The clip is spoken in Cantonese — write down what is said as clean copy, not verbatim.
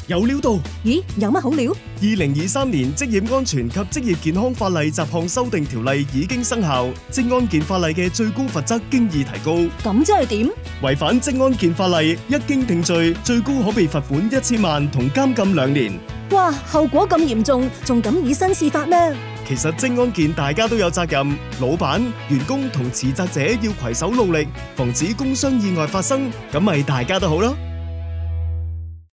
有料到。 咦，有乜好料 2023年職業安全及職業健康法例雜項修訂條例已經生效，職安健法例嘅最高罰則經已提高。 咁即係點？ 違反職安健法例，一經定罪，最高可被罰款1000萬同監禁2年。 哇，後果咁嚴重，仲敢以身試法咩？ 其實職安健大家都有責任，老闆、員工同持責者要攜手努力，防止工傷意外發生，咁咪大家都好咯。